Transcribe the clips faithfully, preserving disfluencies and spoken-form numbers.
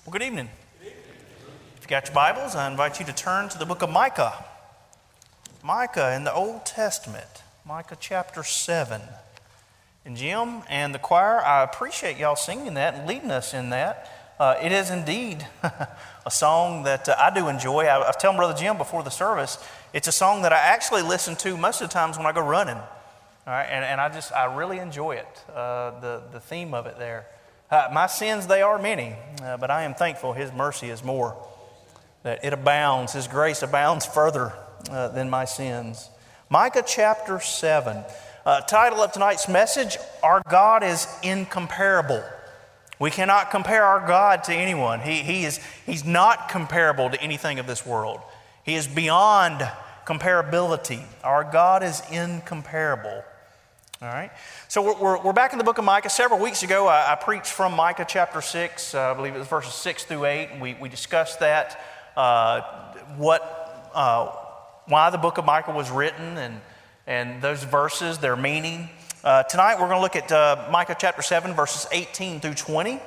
Well, good evening. If you got your Bibles, I invite you to turn to the book of Micah. Micah in the Old Testament, Micah chapter seven. And Jim and the choir, I appreciate y'all singing that and leading us in that. Uh, it is indeed a song that uh, I do enjoy. I, I was telling Brother Jim before the service, it's a song that I actually listen to most of the times when I go running. All right, and, and I just, I really enjoy it, uh, the, the theme of it there. Uh, my sins, they are many, uh, but I am thankful His mercy is more. That it abounds, His grace abounds further uh, than my sins. Micah chapter seven. Uh, title of tonight's message, Our God is Incomparable. We cannot compare our God to anyone. He, he is, he's not comparable to anything of this world. He is beyond comparability. Our God is incomparable. All right. So we're, we're, we're back in the book of Micah. Several weeks ago, I, I preached from Micah chapter six. Uh, I believe it was verses six through eight. And we, we discussed that, uh, what, uh, why the book of Micah was written and, and those verses, their meaning. Uh, tonight, we're going to look at uh, Micah chapter seven, verses eighteen through twenty.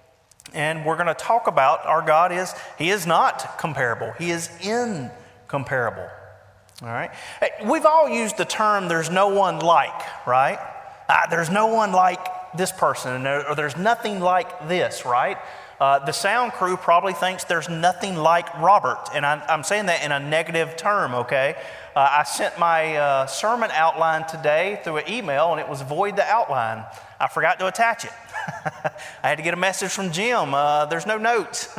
And we're going to talk about our God is, He is not comparable. He is incomparable. All right. Hey, we've all used the term, there's no one like, right? Uh, there's no one like this person, or there's nothing like this, right? Uh, the sound crew probably thinks there's nothing like Robert, and I'm, I'm saying that in a negative term, okay? Uh, I sent my uh, sermon outline today through an email, and it was void the outline. I forgot to attach it. I had to get a message from Jim. Uh, there's no notes.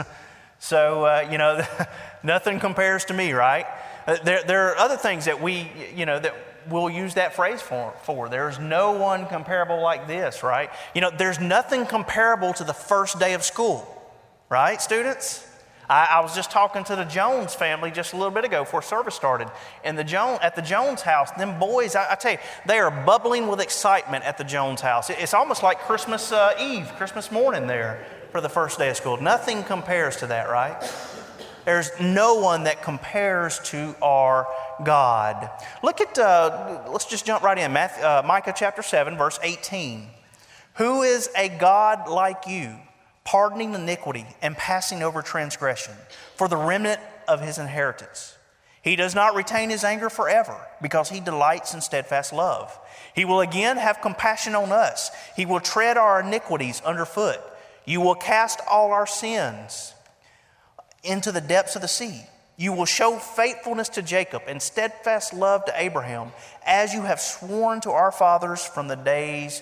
So, uh, you know, nothing compares to me, right? Uh, there, there are other things that we, you know, that we'll use that phrase for, for. There's no one comparable like this, right? You know, there's nothing comparable to the first day of school, right, students? I, I was just talking to the Jones family just a little bit ago before service started. And the Jones, at the Jones house, them boys, I, I tell you, they are bubbling with excitement at the Jones house. It, it's almost like Christmas uh, Eve, Christmas morning there for the first day of school. Nothing compares to that, right? There's no one that compares to our God. Look at, uh, let's just jump right in. Matthew, uh, Micah chapter seven, verse eighteen. Who is a God like you, pardoning iniquity and passing over transgression for the remnant of His inheritance? He does not retain His anger forever, because He delights in steadfast love. He will again have compassion on us. He will tread our iniquities underfoot. You will cast all our sins into the depths of the sea. You will show faithfulness to Jacob and steadfast love to Abraham, as you have sworn to our fathers from the days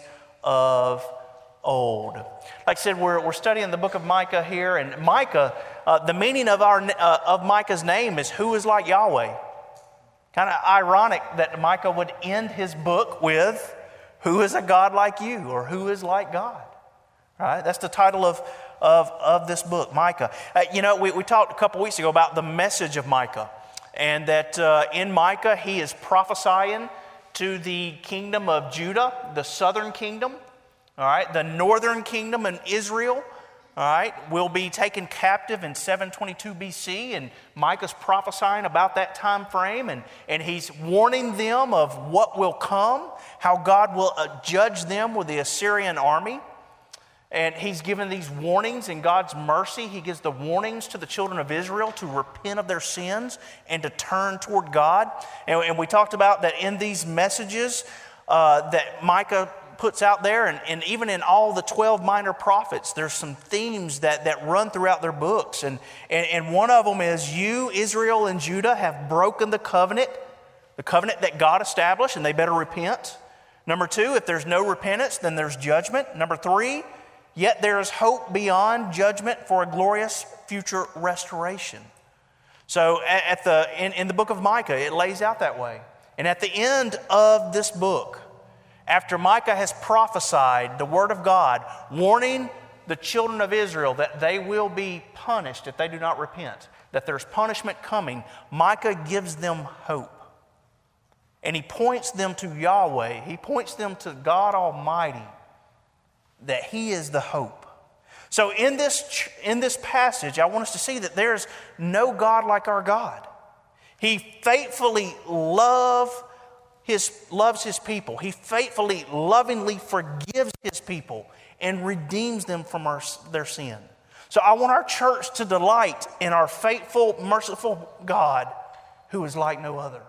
of old. Like I said, we're, we're studying the book of Micah here, and Micah, uh, the meaning of our uh, of Micah's name is who is like Yahweh. Kind of ironic that Micah would end his book with who is a God like you, or who is like God. Right? That's the title of, of, of this book, Micah. Uh, you know, we, we talked a couple weeks ago about the message of Micah, and that uh, in Micah he is prophesying to the kingdom of Judah, the southern kingdom. All right, the northern kingdom in Israel, all right, will be taken captive in seven twenty-two B C, and Micah's prophesying about that time frame, and, and he's warning them of what will come, how God will uh, judge them with the Assyrian army. And he's given these warnings in God's mercy. He gives the warnings to the children of Israel to repent of their sins and to turn toward God. And, and we talked about that in these messages uh, that Micah puts out there, and, and even in all the twelve minor prophets, there's some themes that, that run throughout their books. And, and, and one of them is, you, Israel and Judah, have broken the covenant, the covenant that God established, and they better repent. Number two, if there's no repentance, then there's judgment. Number three, yet there is hope beyond judgment for a glorious future restoration. So at the in, in the book of Micah, it lays out that way. And at the end of this book, after Micah has prophesied the word of God, warning the children of Israel that they will be punished if they do not repent, that there's punishment coming, Micah gives them hope. And he points them to Yahweh. He points them to God Almighty, that He is the hope. So in this, in this passage, I want us to see that there's no God like our God. He faithfully love his, loves His people. He faithfully, lovingly forgives His people and redeems them from our, their sin. So I want our church to delight in our faithful, merciful God who is like no other.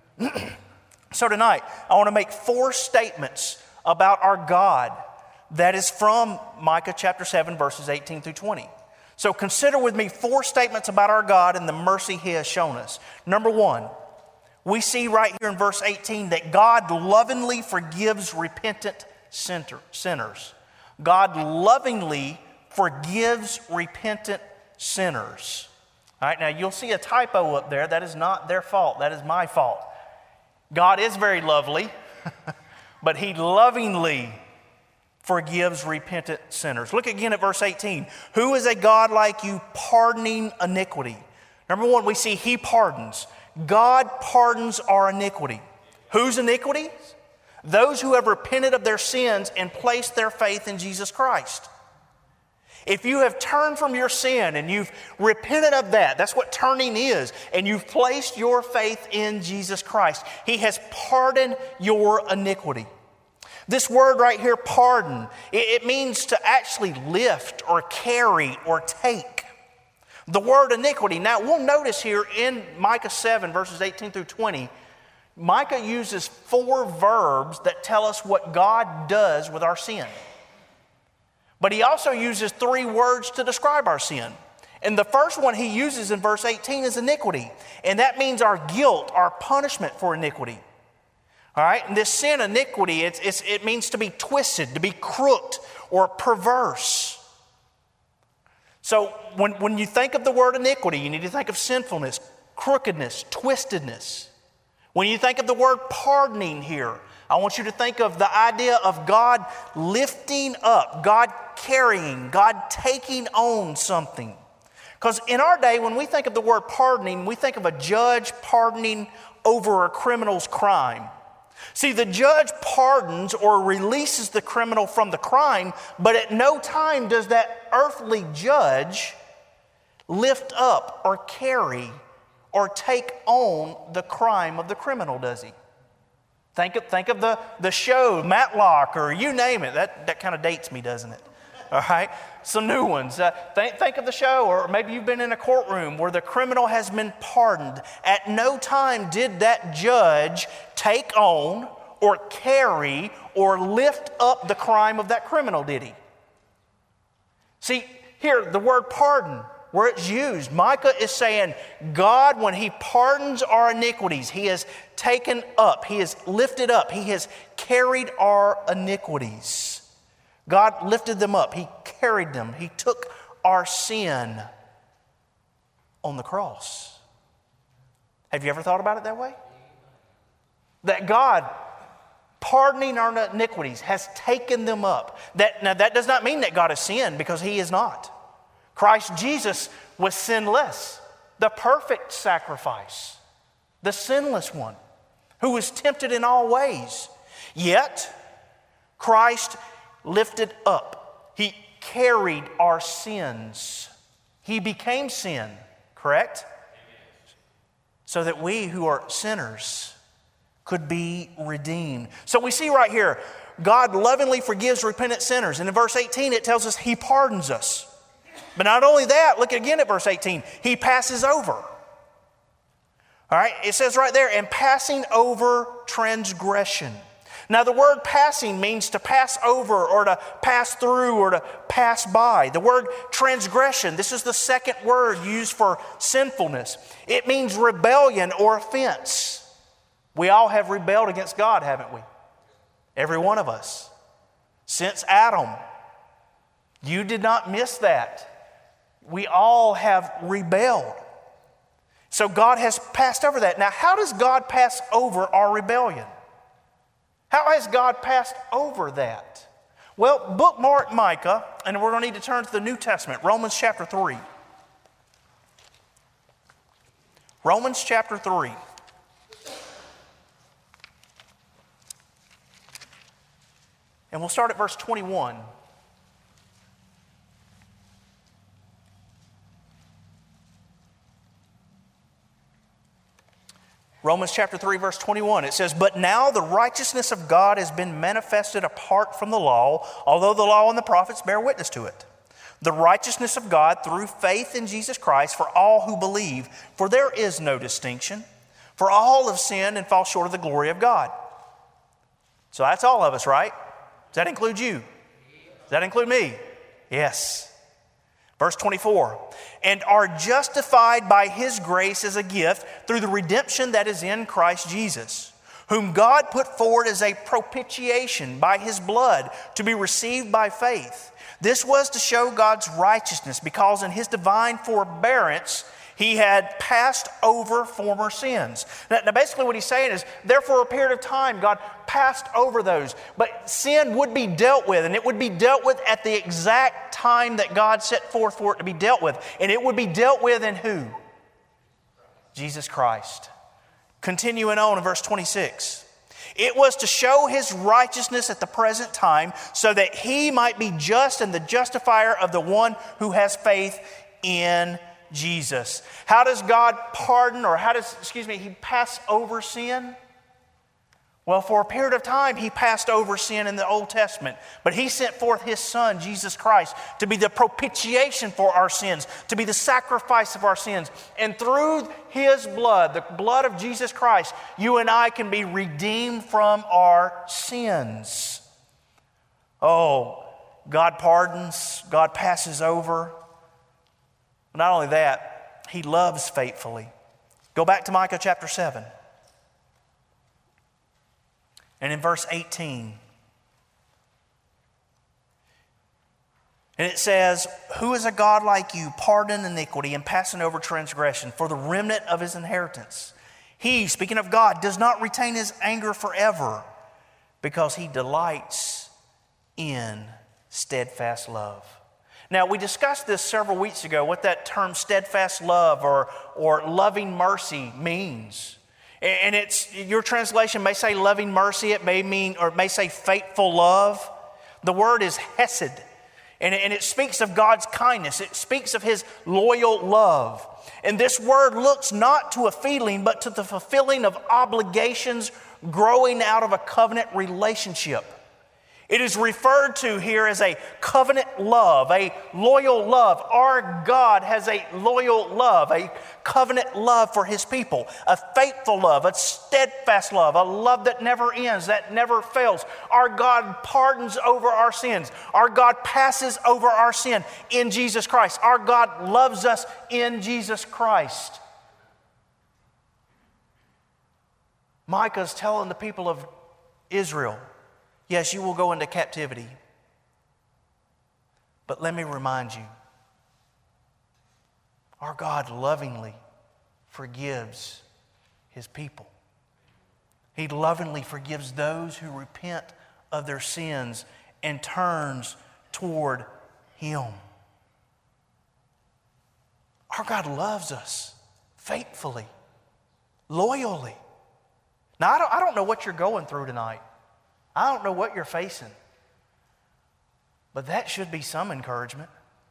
So tonight, I want to make four statements about our God that is from Micah chapter seven, verses eighteen through twenty. So consider with me four statements about our God and the mercy He has shown us. Number one, we see right here in verse eighteen that God lovingly forgives repentant sinners. God lovingly forgives repentant sinners. All right, now you'll see a typo up there. That is not their fault. That is my fault. God is very lovely, but He lovingly forgives repentant sinners. Look again at verse eighteen. Who is a God like you, pardoning iniquity? Number one, we see He pardons. God pardons our iniquity. Whose iniquity? Those who have repented of their sins and placed their faith in Jesus Christ. If you have turned from your sin and you've repented of that, that's what turning is, and you've placed your faith in Jesus Christ, He has pardoned your iniquity. This word right here, pardon, it means to actually lift or carry or take. The word iniquity, now we'll notice here in Micah seven, verses eighteen through twenty, Micah uses four verbs that tell us what God does with our sin. But he also uses three words to describe our sin. And the first one he uses in verse eighteen is iniquity. And that means our guilt, our punishment for iniquity. All right, and this sin, iniquity, it's, it's, it means to be twisted, to be crooked or perverse. So when, when you think of the word iniquity, you need to think of sinfulness, crookedness, twistedness. When you think of the word pardoning here, I want you to think of the idea of God lifting up, God carrying, God taking on something. Because in our day, when we think of the word pardoning, we think of a judge pardoning over a criminal's crime. See, the judge pardons or releases the criminal from the crime, but at no time does that earthly judge lift up or carry or take on the crime of the criminal, does he? Think of, think of the, the show, Matlock, or you name it. That, that kind of dates me, doesn't it? All right? Some new ones. Uh, think, think of the show, or maybe you've been in a courtroom where the criminal has been pardoned. At no time did that judge take on or carry or lift up the crime of that criminal, did he? See, here, the word pardon, where it's used, Micah is saying, God, when He pardons our iniquities, He has taken up, He has lifted up, He has carried our iniquities. God lifted them up, He carried them, He took our sin on the cross. Have you ever thought about it that way? That God, pardoning our iniquities, has taken them up. That, now that does not mean that God has sinned, because He is not. Christ Jesus was sinless, the perfect sacrifice, the sinless one, who was tempted in all ways. Yet, Christ lifted up. He carried our sins. He became sin, correct? So that we who are sinners could be redeemed. So we see right here, God lovingly forgives repentant sinners. And in verse eighteen, it tells us He pardons us. But not only that, look again at verse eighteen. He passes over. All right, it says right there, and passing over transgression. Now the word passing means to pass over or to pass through or to pass by. The word transgression, this is the second word used for sinfulness. It means rebellion or offense. We all have rebelled against God, haven't we? Every one of us. Since Adam. You did not miss that. We all have rebelled. So God has passed over that. Now, how does God pass over our rebellion? How has God passed over that? Well, bookmark Micah, and we're going to need to turn to the New Testament, Romans chapter three. Romans chapter three. And we'll start at verse twenty-one. Romans chapter three, verse twenty-one, it says, "But now the righteousness of God has been manifested apart from the law, although the law and the prophets bear witness to it. the righteousness of God through faith in Jesus Christ for all who believe, for there is no distinction. For all have sinned and fall short of the glory of God. So that's all of us, right? Does that include you? Does that include me? Yes. Verse twenty-four, and are justified by His grace as a gift through the redemption that is in Christ Jesus, whom God put forward as a propitiation by His blood to be received by faith. This was to show God's righteousness, because in His divine forbearance He had passed over former sins. Now, now basically what he's saying is, there for a period of time, God passed over those. But sin would be dealt with, and it would be dealt with at the exact time that God set forth for it to be dealt with. And it would be dealt with in who? Jesus Christ. Continuing on in verse twenty-six. It was to show His righteousness at the present time, so that He might be just and the justifier of the one who has faith in Jesus. How does God pardon, or how does, excuse me, He pass over sin? Well, for a period of time, He passed over sin in the Old Testament. But He sent forth His Son, Jesus Christ, to be the propitiation for our sins, to be the sacrifice of our sins. And through His blood, the blood of Jesus Christ, you and I can be redeemed from our sins. Oh, God pardons, God passes over. Not only that, He loves faithfully. Go back to Micah chapter seven. And in verse eighteen. And it says, who is a God like you, pardoning iniquity and passing over transgression for the remnant of His inheritance? He, speaking of God, does not retain His anger forever, because He delights in steadfast love. Now, we discussed this several weeks ago, what that term steadfast love or, or loving mercy means. And it's, your translation may say loving mercy, it may mean, or it may say faithful love. The word is hesed, and it, and it speaks of God's kindness. It speaks of His loyal love. And this word looks not to a feeling, but to the fulfilling of obligations growing out of a covenant relationship. It is referred to here as a covenant love, a loyal love. Our God has a loyal love, a covenant love for His people, a faithful love, a steadfast love, a love that never ends, that never fails. Our God pardons over our sins. Our God passes over our sin in Jesus Christ. Our God loves us in Jesus Christ. Micah is telling the people of Israel, yes, you will go into captivity. But let me remind you, our God lovingly forgives His people. He lovingly forgives those who repent of their sins and turns toward Him. Our God loves us faithfully, loyally. Now, I don't, I don't know what you're going through tonight. I don't know what you're facing, but that should be some encouragement.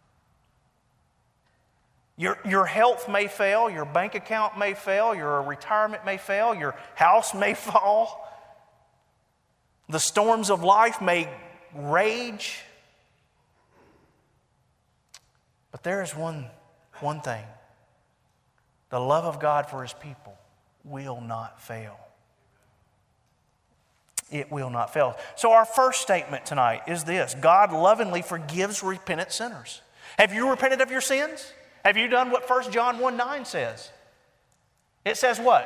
Your, your health may fail, your bank account may fail, your retirement may fail, your house may fall. The storms of life may rage. But there is one, one thing. The love of God for His people will not fail. It will not fail. So our first statement tonight is this: God lovingly forgives repentant sinners. Have you repented of your sins? Have you done what First John one nine says? It says what?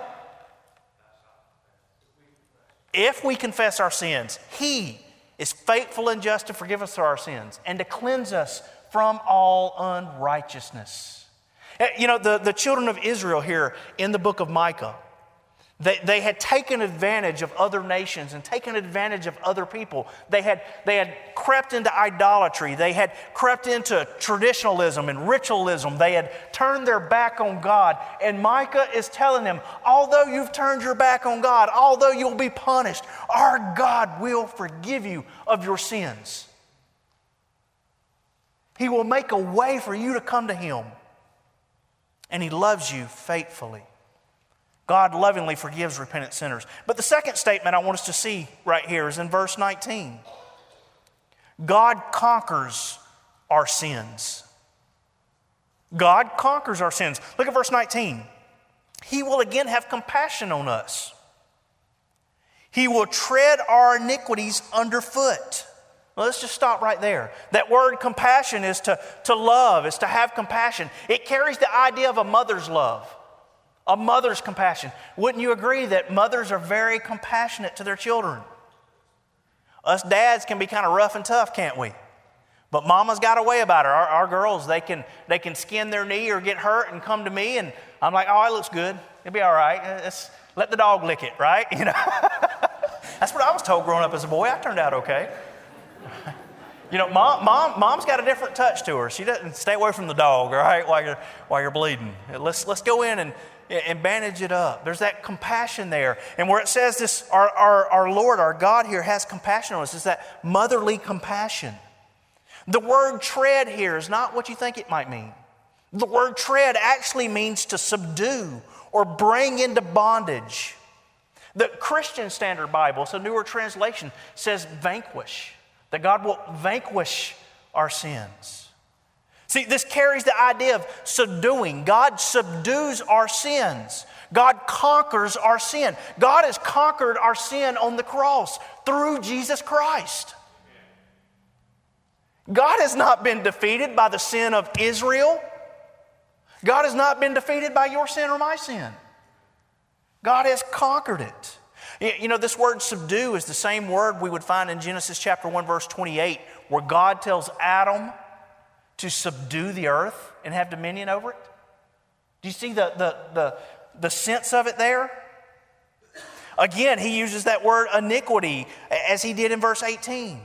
If we confess our sins, He is faithful and just to forgive us our sins and to cleanse us from all unrighteousness. You know, the, the children of Israel here in the book of Micah, They, they had taken advantage of other nations and taken advantage of other people. They had, they had crept into idolatry. They had crept into traditionalism and ritualism. They had turned their back on God. And Micah is telling them, although you've turned your back on God, although you'll be punished, our God will forgive you of your sins. He will make a way for you to come to Him. And He loves you faithfully. God lovingly forgives repentant sinners. But the second statement I want us to see right here is in verse nineteen. God conquers our sins. God conquers our sins. Look at verse nineteen. He will again have compassion on us. He will tread our iniquities underfoot. Well, let's just stop right there. That word compassion is to, to love, is to have compassion. It carries the idea of a mother's love, a mother's compassion. Wouldn't you agree that mothers are very compassionate to their children? Us dads can be kind of rough and tough, can't we? But mama's got a way about her. Our, our girls, they can, they can skin their knee or get hurt and come to me, and I'm like, oh, it looks good. It'll be all right. It's, let the dog lick it, right? You know, that's what I was told growing up as a boy. I turned out okay. You know, mom, mom, mom's got a different touch to her. She doesn't stay away from the dog, all right, while you're while you're bleeding. Let's let's go in and and bandage it up. There's that compassion there, and where it says this, our our our Lord, our God here has compassion on us. Is that motherly compassion? The word tread here is not what you think it might mean. The word tread actually means to subdue or bring into bondage. The Christian Standard Bible, it's a newer translation, says vanquish. That God will vanquish our sins. See, this carries the idea of subduing. God subdues our sins. God conquers our sin. God has conquered our sin on the cross through Jesus Christ. God has not been defeated by the sin of Israel. God has not been defeated by your sin or my sin. God has conquered it. You know, this word subdue is the same word we would find in Genesis chapter one, verse twenty-eight, where God tells Adam to subdue the earth and have dominion over it. Do you see the, the, the, the sense of it there? Again, he uses that word iniquity as he did in verse eighteen.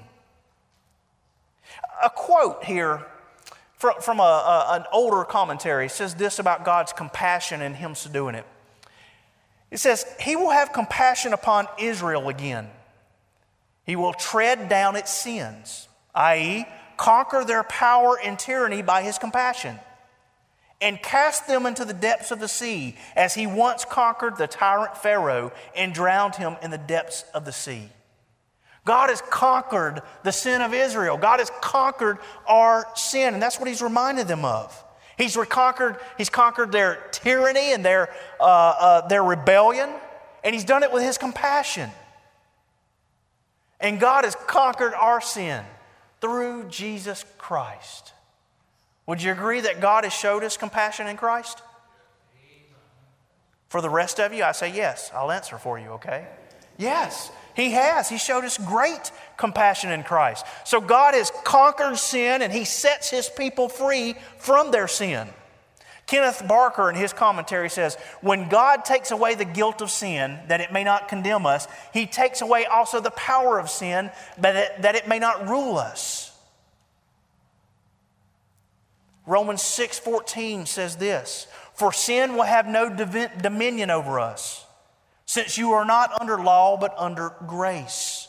A quote here from, from a, a, an older commentary says this about God's compassion and him subduing it. It says, he will have compassion upon Israel again. He will tread down its sins, that is, conquer their power and tyranny by his compassion, and cast them into the depths of the sea, as he once conquered the tyrant Pharaoh and drowned him in the depths of the sea. God has conquered the sin of Israel. God has conquered our sin, and that's what he's reminded them of. He's reconquered, he's conquered their tyranny and their, uh, uh, their rebellion, and he's done it with his compassion. And God has conquered our sin through Jesus Christ. Would you agree that God has showed us compassion in Christ? For the rest of you, I say yes. I'll answer for you, okay? Yes, he has. He showed us great compassion in Christ. So God has conquered sin and he sets his people free from their sin. Kenneth Barker in his commentary says, when God takes away the guilt of sin, that it may not condemn us, he takes away also the power of sin, but that, that it may not rule us. Romans six fourteen says this, for sin will have no dominion over us, since you are not under law, but under grace.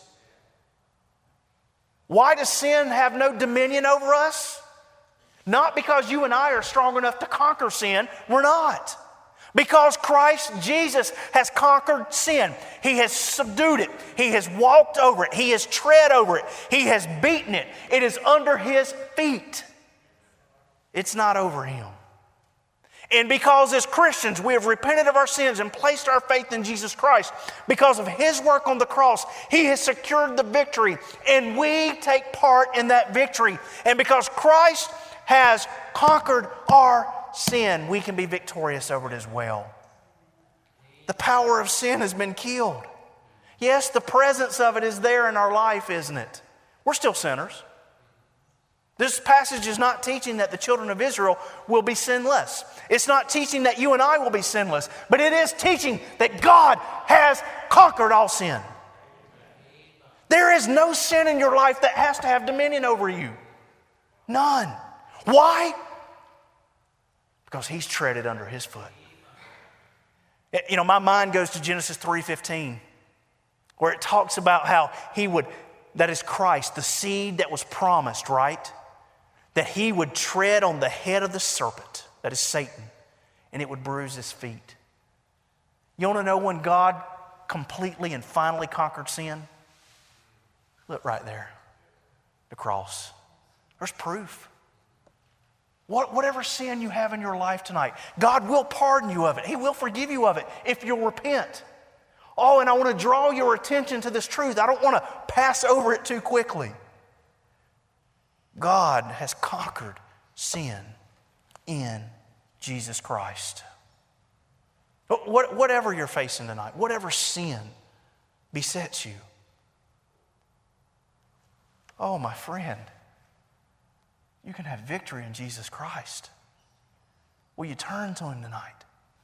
Why does sin have no dominion over us? Not because you and I are strong enough to conquer sin. We're not. Because Christ Jesus has conquered sin. He has subdued it. He has walked over it. He has tread over it. He has beaten it. It is under his feet. It's not over him. And because as Christians we have repented of our sins and placed our faith in Jesus Christ, because of his work on the cross, he has secured the victory, and we take part in that victory. And because Christ has conquered our sin, we can be victorious over it as well. The power of sin has been killed. Yes, the presence of it is there in our life, isn't it? We're still sinners. This passage is not teaching that the children of Israel will be sinless. It's not teaching that you and I will be sinless, but it is teaching that God has conquered all sin. There is no sin in your life that has to have dominion over you. None. Why? Because he's treaded under his foot. You know, my mind goes to Genesis three fifteen, where it talks about how he would, that is Christ, the seed that was promised, right? That he would tread on the head of the serpent, that is Satan, and it would bruise his feet. You want to know when God completely and finally conquered sin? Look right there, the cross. There's proof. What, whatever sin you have in your life tonight, God will pardon you of it. He will forgive you of it if you'll repent. Oh, and I want to draw your attention to this truth. I don't want to pass over it too quickly. God has conquered sin in Jesus Christ. What, whatever you're facing tonight, whatever sin besets you, oh, my friend, you can have victory in Jesus Christ. Will you turn to Him tonight?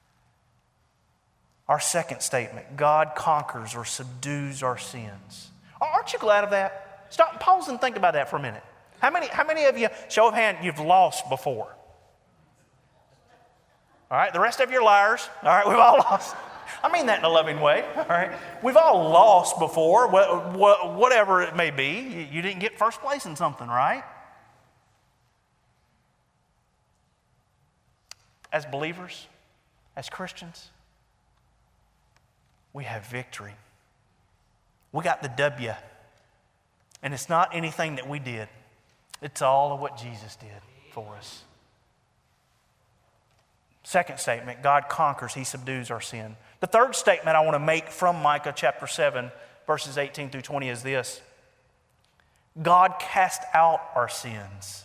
Our second statement, God conquers or subdues our sins. Aren't you glad of that? Stop, pause and think about that for a minute. How many, how many of you, show of hand, you've lost before? All right, the rest of you are liars. All right, we've all lost. I mean that in a loving way. All right, we've all lost before, whatever it may be. You didn't get first place in something, right? As believers, as Christians, we have victory. We got the W. And it's not anything that we did. It's all of what Jesus did for us. Second statement, God conquers, He subdues our sin. The third statement I want to make from Micah chapter seven, verses eighteen through twenty is this. God cast out our sins.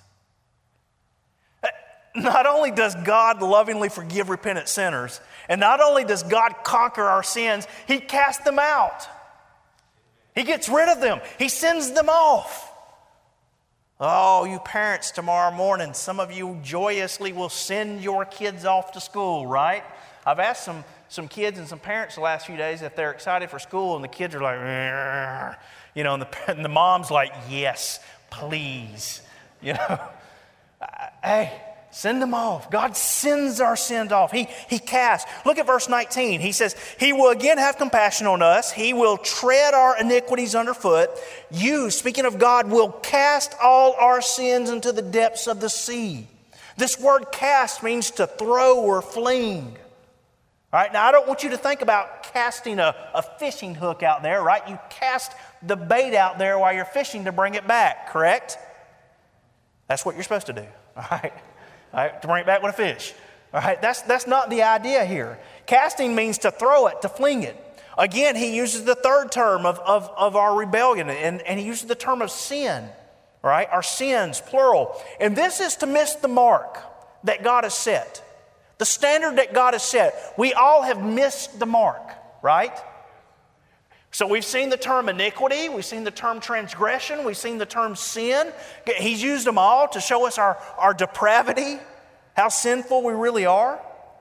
Not only does God lovingly forgive repentant sinners, and not only does God conquer our sins, He casts them out. He gets rid of them. He sends them off. Oh, you parents, tomorrow morning, some of you joyously will send your kids off to school, right? I've asked some, some kids and some parents the last few days if they're excited for school, and the kids are like, "Rrr." You know, and the, and the mom's like, yes, please. You know, hey, send them off. God sends our sins off. He, he casts. Look at verse nineteen. He says, He will again have compassion on us. He will tread our iniquities underfoot. You, speaking of God, will cast all our sins into the depths of the sea. This word cast means to throw or fling. All right, now I don't want you to think about casting a, a fishing hook out there, right? You cast the bait out there while you're fishing to bring it back, correct? That's what you're supposed to do, all right? All right, to bring it back with a fish. All right, that's, that's not the idea here. Casting means to throw it, to fling it. Again, he uses the third term of, of, of our rebellion, and, and he uses the term of sin, right? Our sins, plural. And this is to miss the mark that God has set. The standard that God has set. We all have missed the mark, right? So we've seen the term iniquity, we've seen the term transgression, we've seen the term sin. He's used them all to show us our, our depravity, how sinful we really are.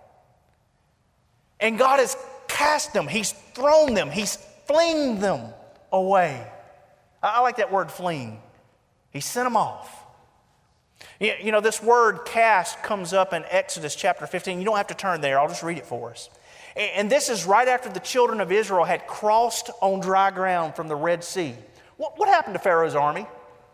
And God has cast them, He's thrown them, He's flinged them away. I, I like that word fling. He sent them off. You, you know, this word cast comes up in Exodus chapter fifteen. You don't have to turn there, I'll just read it for us. And this is right after the children of Israel had crossed on dry ground from the Red Sea. What, what happened to Pharaoh's army?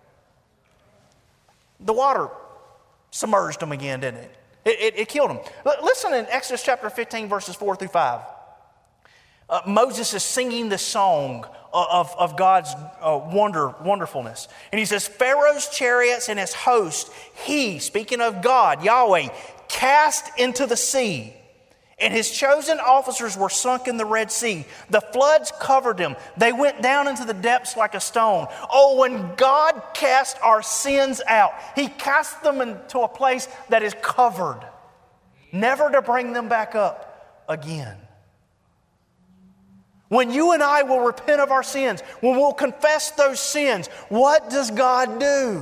The water submerged them again, didn't it? It, it, it killed them. L- listen in Exodus chapter fifteen, verses four through five. Uh, Moses is singing this song of, of God's uh, wonder, wonderfulness. And he says, Pharaoh's chariots and his host, he, speaking of God, Yahweh, cast into the sea. And his chosen officers were sunk in the Red Sea. The floods covered them. They went down into the depths like a stone. Oh, when God cast our sins out, He cast them into a place that is covered, never to bring them back up again. When you and I will repent of our sins, when we'll confess those sins, what does God do?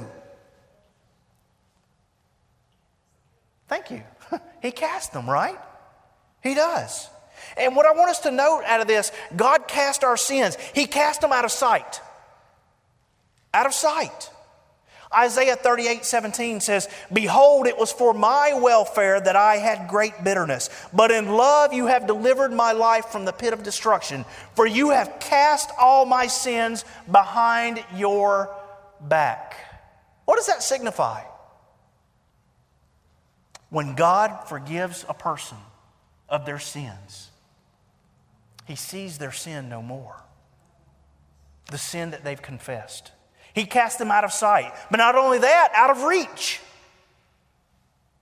Thank you. He cast them, right? He does. And what I want us to note out of this, God cast our sins. He cast them out of sight. Out of sight. Isaiah thirty-eight seventeen says, Behold, it was for my welfare that I had great bitterness. But in love you have delivered my life from the pit of destruction. For you have cast all my sins behind your back. What does that signify? When God forgives a person of their sins, He sees their sin no more. The sin that they've confessed. He cast them out of sight. But not only that, out of reach.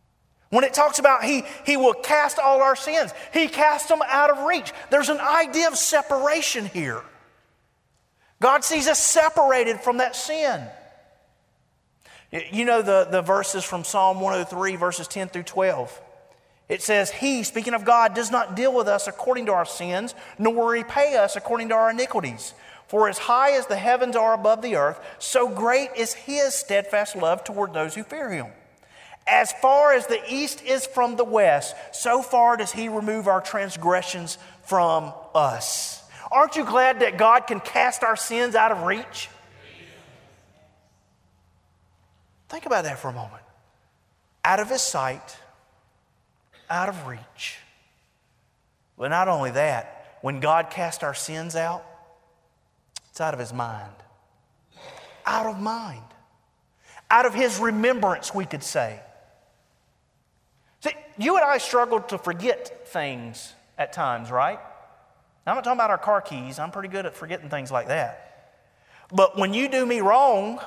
When it talks about he, he will cast all our sins, He casts them out of reach. There's an idea of separation here. God sees us separated from that sin. You know the, the verses from Psalm one oh three, verses ten through twelve. It says, He, speaking of God, does not deal with us according to our sins, nor repay us according to our iniquities. For as high as the heavens are above the earth, so great is His steadfast love toward those who fear Him. As far as the east is from the west, so far does He remove our transgressions from us. Aren't you glad that God can cast our sins out of reach? Think about that for a moment. Out of His sight, out of reach. But not only that, when God casts our sins out, it's out of His mind. Out of mind. Out of His remembrance, we could say. See, you and I struggle to forget things at times, right? Now, I'm not talking about our car keys. I'm pretty good at forgetting things like that. But when you do me wrong,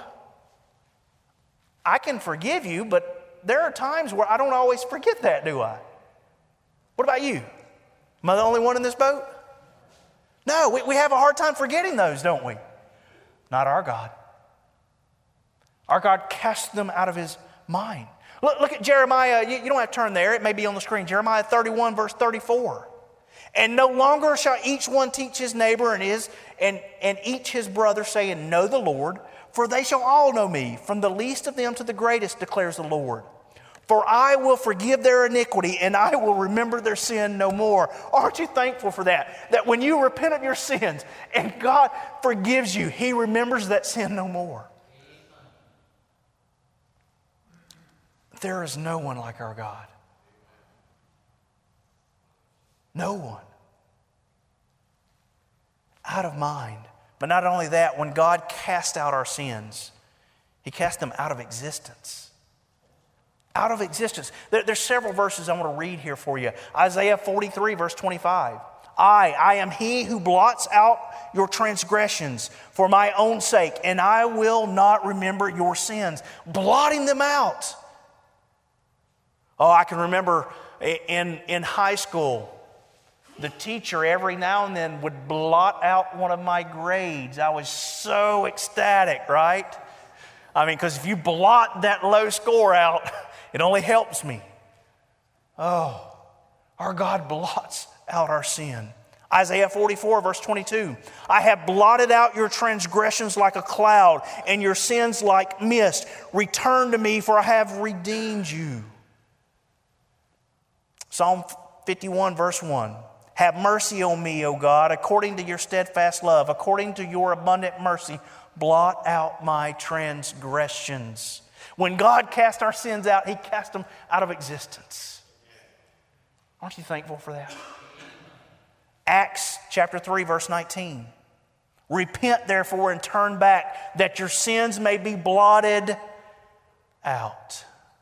I can forgive you, but there are times where I don't always forget that, do I? What about you? Am I the only one in this boat? No, we, we have a hard time forgetting those, don't we? Not our God. Our God casts them out of His mind. Look, look at Jeremiah. You, you don't have to turn there. It may be on the screen. Jeremiah thirty-one, verse thirty-four. And no longer shall each one teach his neighbor and his and, and each his brother, saying, Know the Lord, for they shall all know me, from the least of them to the greatest, declares the Lord. For I will forgive their iniquity, and I will remember their sin no more. Aren't you thankful for that? That when you repent of your sins and God forgives you, He remembers that sin no more. There is no one like our God. No one. Out of mind. But not only that, when God cast out our sins, He cast them out of existence. Out of existence. There, there's several verses I want to read here for you. Isaiah forty-three, verse twenty-five. I, I am He who blots out your transgressions for my own sake, and I will not remember your sins. Blotting them out. Oh, I can remember in, in high school, the teacher every now and then would blot out one of my grades. I was so ecstatic, right? I mean, because if you blot that low score out, it only helps me. Oh, our God blots out our sin. Isaiah forty-four, verse twenty-two. I have blotted out your transgressions like a cloud, and your sins like mist. Return to me, for I have redeemed you. Psalm fifty-one, verse one. Have mercy on me, O God, according to your steadfast love, according to your abundant mercy, blot out my transgressions. When God cast our sins out, He cast them out of existence. Aren't you thankful for that? Acts chapter three, verse nineteen. Repent, therefore, and turn back, that your sins may be blotted out.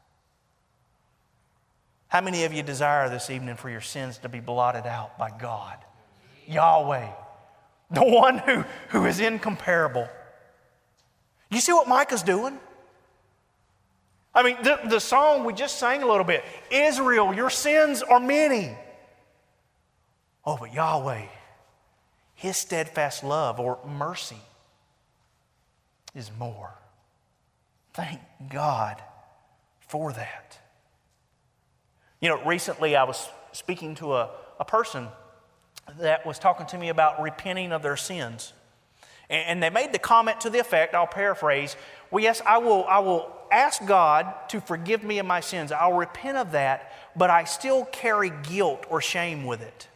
How many of you desire this evening for your sins to be blotted out by God? Yahweh, the one who, who is incomparable. You see what Micah's doing? I mean, the, the song we just sang a little bit, Israel, your sins are many. Oh, but Yahweh, His steadfast love or mercy is more. Thank God for that. You know, recently I was speaking to a, a person that was talking to me about repenting of their sins. And, and they made the comment to the effect, I'll paraphrase, well, yes, I will, I will ask God to forgive me of my sins. I'll repent of that, but I still carry guilt or shame with it.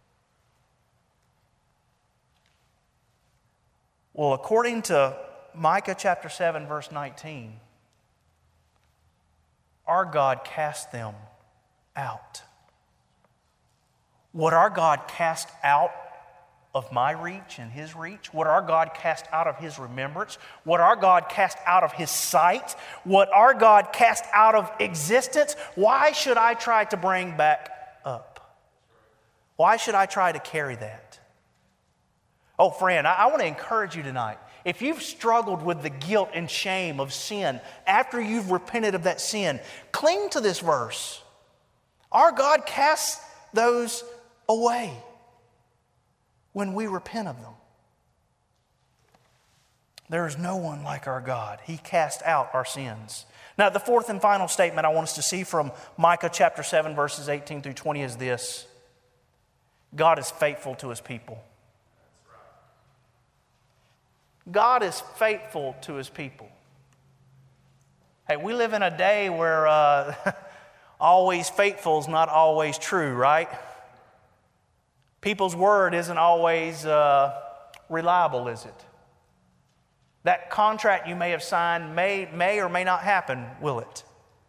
Well, according to Micah chapter seven, verse nineteen, our God cast them out. Would our God cast out of my reach and His reach? Would our God cast out of His remembrance? Would our God cast out of His sight? Would our God cast out of existence? Why should I try to bring back up? Why should I try to carry that? Oh, friend, I, I want to encourage you tonight. If you've struggled with the guilt and shame of sin after you've repented of that sin, cling to this verse. Our God casts those away when we repent of them. There is no one like our God. He cast out our sins. Now, the fourth and final statement I want us to see from Micah chapter seven, verses eighteen through twenty is this: God is faithful to His people. God is faithful to His people. Hey, we live in a day where uh, always faithful is not always true, right? People's word isn't always uh, reliable, is it? That contract you may have signed may, may or may not happen, will it?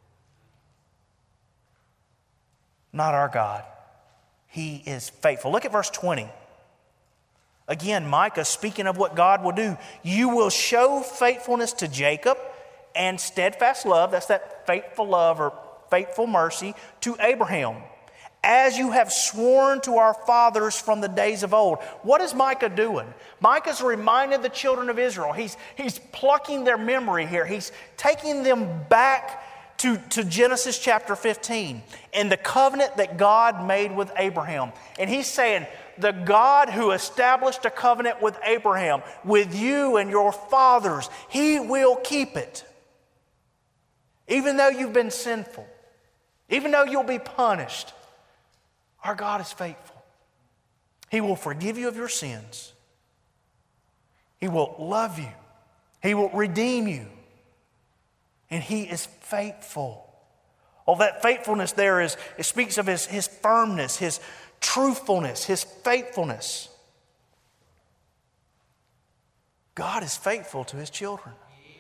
Not our God. He is faithful. Look at verse twenty. Again, Micah speaking of what God will do. You will show faithfulness to Jacob and steadfast love, that's that faithful love or faithful mercy, to Abraham, as you have sworn to our fathers from the days of old. What is Micah doing? Micah's reminding the children of Israel. He's, he's plucking their memory here. He's taking them back to, to Genesis chapter fifteen and the covenant that God made with Abraham. And he's saying, the God who established a covenant with Abraham, with you and your fathers, He will keep it. Even though you've been sinful, even though you'll be punished, our God is faithful. He will forgive you of your sins. He will love you. He will redeem you. And He is faithful. All that faithfulness there is, it speaks of His, his firmness, His truthfulness, His faithfulness. God is faithful to His children.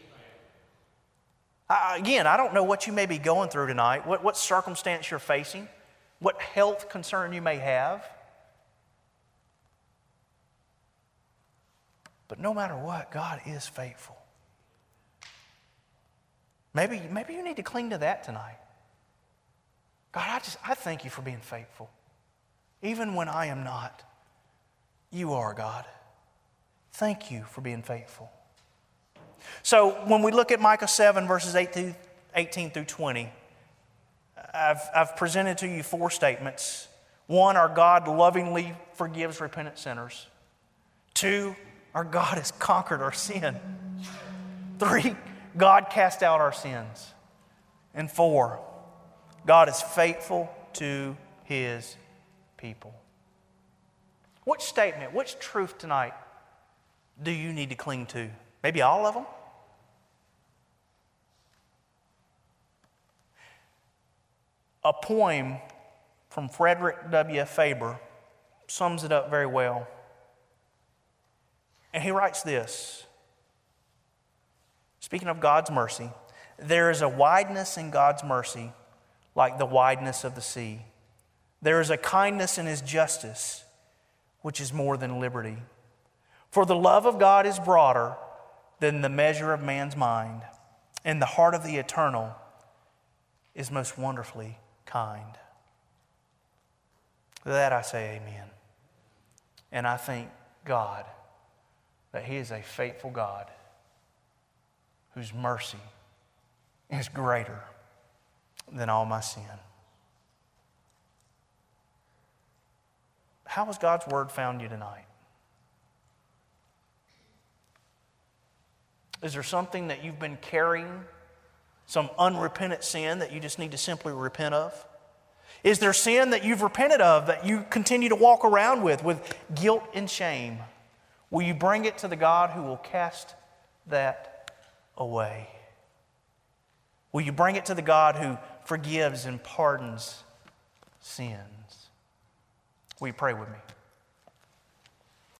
I, again, I don't know what you may be going through tonight, what, what circumstance you're facing, what health concern you may have. But no matter what, God is faithful. Maybe, maybe you need to cling to that tonight. God, I just I thank You for being faithful. Even when I am not, You are, God. Thank You for being faithful. So when we look at Micah seven, verses eighteen through twenty, I've, I've presented to you four statements. One, our God lovingly forgives repentant sinners. Two, our God has conquered our sin. Three, God cast out our sins. And four, God is faithful to His people. Which statement, which truth tonight do you need to cling to? Maybe all of them? A poem from Frederick W. Faber sums it up very well. And he writes this, speaking of God's mercy: there is a wideness in God's mercy like the wideness of the sea. There is a kindness in His justice which is more than liberty. For the love of God is broader than the measure of man's mind, and the heart of the eternal is most wonderfully kind. To that I say amen. And I thank God that He is a faithful God whose mercy is greater than all my sin. How has God's Word found you tonight? Is there something that you've been carrying, some unrepentant sin that you just need to simply repent of? Is there sin that you've repented of that you continue to walk around with, with guilt and shame? Will you bring it to the God who will cast that away? Will you bring it to the God who forgives and pardons sins? Will you pray with me?